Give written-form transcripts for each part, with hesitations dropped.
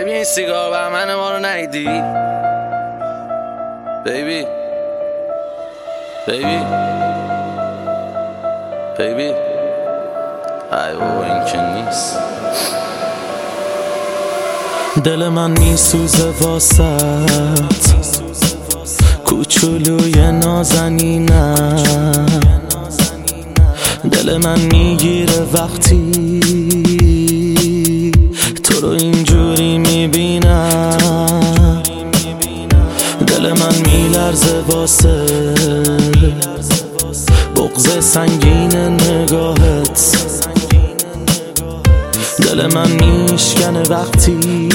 ببین سیگار بهمن ما رو ندیدی بیبی بیبی بیبی ای بابا این که نیست. دل من میسوزه واسط کوچولوی نازنینم، دل من میگیره وقتی تو رو اینجوری میبینم، دل من میلرزه واسه بغض سنگین نگاهت، دل من میشکنه وقتی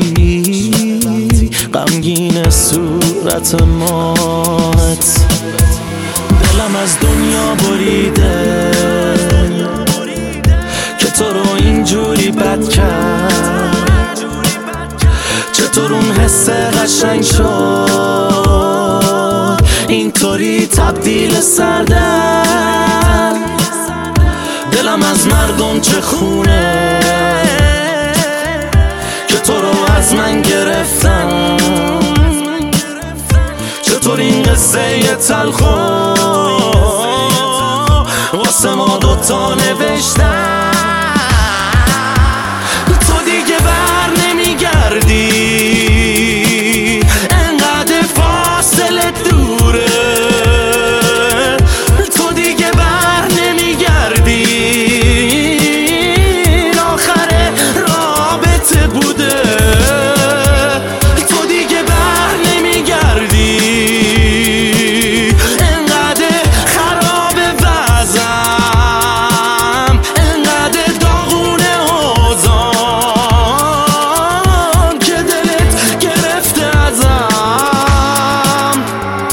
غمگین صورت مات، دلم از دنیا بریده که تو رو اینجوری بد کرد، چطور اون حس قشنگ شد اینطوری تبدیل سردن، دلم از مردم چه خونه که تو رو از من گرفتن، چطور این قصه تلخو واسه ما دوتا نوشتن، تو دیگه بر نمیگردی انقدر فاصله دوره، تو دیگه بر نمیگردی آخر رابطه بوده، تو دیگه بر نمیگردی انقدر خراب وضعم، انقدر داغونه حوضم که دلت گرفته ازم.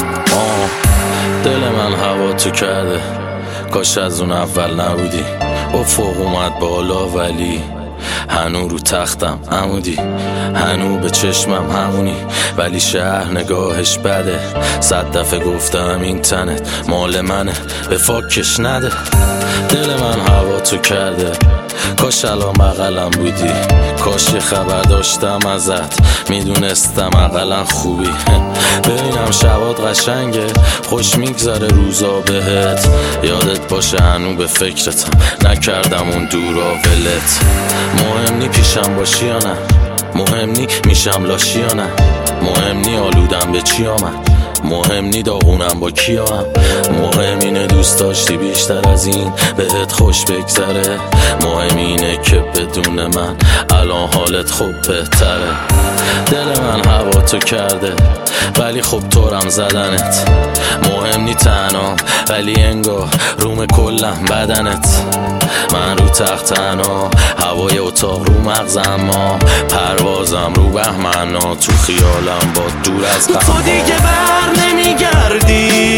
دل من هوا تو کرده، کاش از اون اول نبودی، افق اومد بالا ولی هنو رو تختم عمودی، هنو به چشمم همونی ولی شهر نگاهش بده، 100 دفعه گفتم این تنت مال منه به فاکش نده، دل من هوا تو کرده، کاش الان بغلم بودی، کاش یه خبر داشتم ازت میدونستم اقلا خوبی، ببینم شبات قشنگه خوش میگذره روزا بهت، یادت باشه هنو به فکرتم نکردم اون دورا ولت، مهم نی پیشم باشی یا نه، مهم نی میشم لاشی یا نه، مهم نی آلودم به چی آمد، مهم نی داغونم با کیا هم، مهم اینه دوست داشتی بیشتر از این بهت خوش بگذره، مهم اینه که بدون من الان حالت خوب بهتره، دل من هوا تو کرده ولی خب طورم زدنت، مهم نی تنها ولی انگار روم کلم بدنت، من رو تخت تنها هوای اتاق رو مغزم، ما پروازم رو بهمنا تو خیالم با دور از غم، تو دیگه بر نمیگردی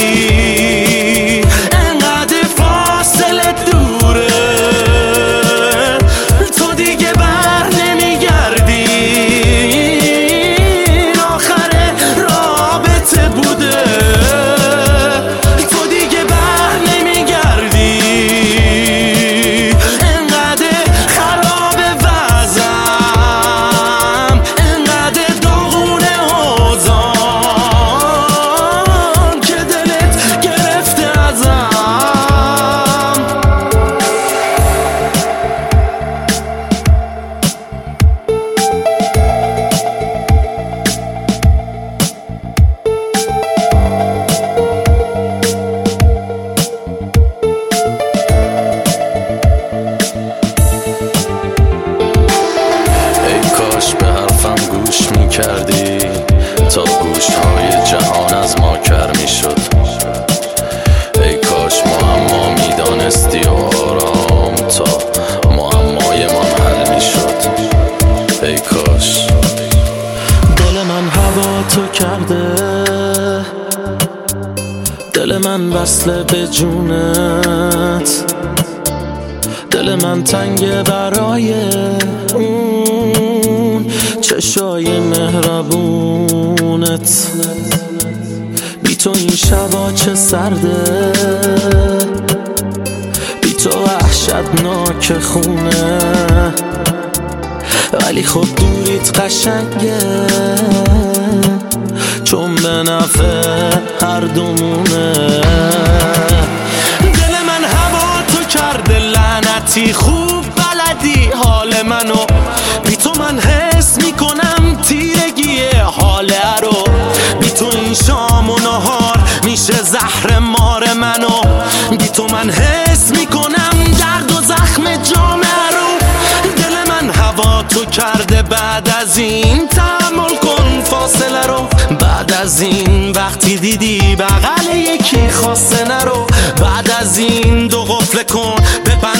انقدر فاصله دوره، تو دیگه بر نمیگردی آخر رابطه بوده، تو دیگه بر نمیگردی انقدر خراب وضعم، انقدر داغونه حوضم که دلت گرفته ازم. به حرفم گوش میکردی تا گوشهای جهان از ما کر میشد، ای کاش معما میدانستی و آرام تا معمای من حل میشد، ای کاش. دل من هوا تو کرده، دل من وصله به جونت، دل من تنگه برای اون چشای مهربونت، بی تو این شبا چه سرده، بی تو وحشتناک خونه، ولی خب دوریت قشنگه، چون به نفع هر دومونه. دل من هوا تو کرده لعنتی، خوب بلدی حال منو، بی تو من حس میکنم تیرگیه حاله رو. بی تو این شام و نهار میشه زهر مار منو، بی تو من حس میکنم درد و زخم جامعه رو. دل من هوا تو کرده، بعد از این تحمل کن فاصله رو. بعد از این وقتی دیدی بغل یکی خواسته نرو، بعد از این دو قفل کن